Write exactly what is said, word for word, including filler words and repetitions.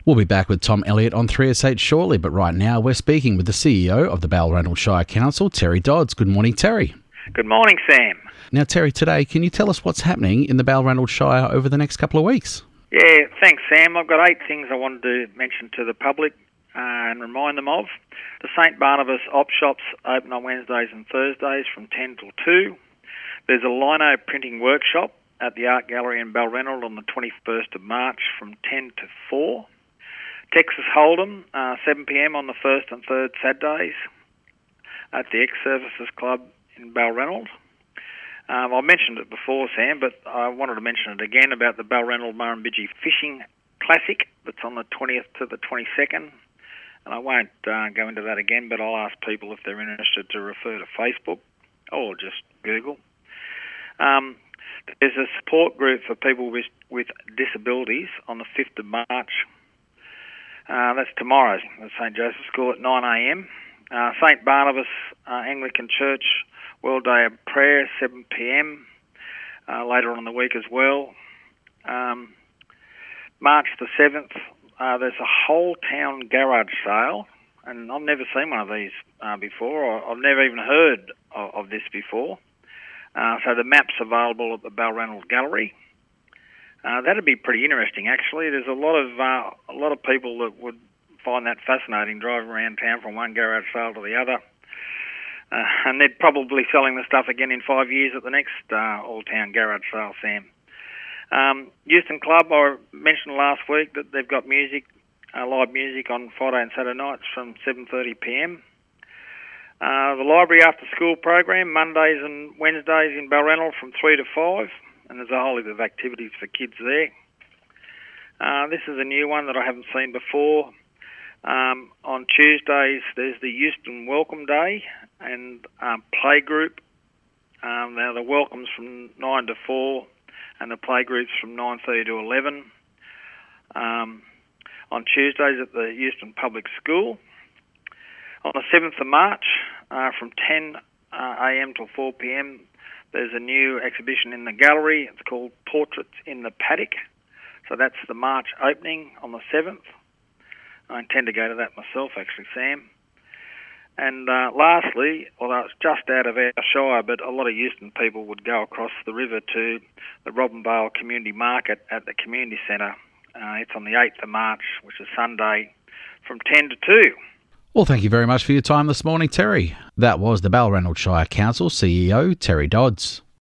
We'll be back with Tom Elliott on three S H shortly, but right now we're speaking with the C E O of the Balranald Shire Council, Terry Dodds. Good morning, Terry. Good morning, Sam. Now, Terry, today, can you tell us what's happening in the Balranald Shire over the next couple of weeks? Yeah, thanks, Sam. I've got eight things I wanted to mention to the public uh, and remind them of. The Saint Barnabas op shops open on Wednesdays and Thursdays from ten till two. There's a lino printing workshop at the Art Gallery in Balranald on the twenty-first of March from ten to four. Texas Hold'em, uh, seven p m on the first and third Saturdays at the Ex-Services Club in Balranald. Um, I mentioned it before, Sam, but I wanted to mention it again about the Balranald Murrumbidgee Fishing Classic that's on the twentieth to the twenty-second. And I won't uh, go into that again, but I'll ask people if they're interested to refer to Facebook or just Google. Um, there's a support group for people with, with disabilities on the fifth of March. Uh, that's tomorrow at Saint Joseph's School at nine a m. Uh, Saint Barnabas uh, Anglican Church World Day of Prayer, seven p m Uh, later on in the week as well. Um, March the seventh, uh, there's a whole town garage sale, and I've never seen one of these uh, before. I've never even heard of, of this before. Uh, so the map's available at the Balranald Gallery. Uh, that'd be pretty interesting, actually. There's a lot of uh, a lot of people that would find that fascinating, driving around town from one garage sale to the other. Uh, and they're probably selling the stuff again in five years at the next uh, all-town garage sale, Sam. Um, Euston Club, I mentioned last week that they've got music, uh, live music on Friday and Saturday nights from seven thirty p m. Uh, the library after-school program, Mondays and Wednesdays in Balranald from three to five. And there's a whole heap of activities for kids there. Uh, this is a new one that I haven't seen before. Um, on Tuesdays, there's the Euston Welcome Day and um, Playgroup. Um, now, the welcome's from nine to four, and the Playgroup's from nine thirty to eleven. Um, on Tuesdays at the Euston Public School. On the seventh of March, uh, from ten a m till four p m, there's a new exhibition in the gallery. It's called Portraits in the Paddock. So that's the March opening on the seventh. I intend to go to that myself, actually, Sam. And uh, lastly, although it's just out of our shire, but a lot of Euston people would go across the river to the Robinvale Community Market at the Community Centre. Uh, it's on the eighth of March, which is Sunday, from ten to two. Well, thank you very much for your time this morning, Terry. That was the Balranald Shire Council C E O, Terry Dodds.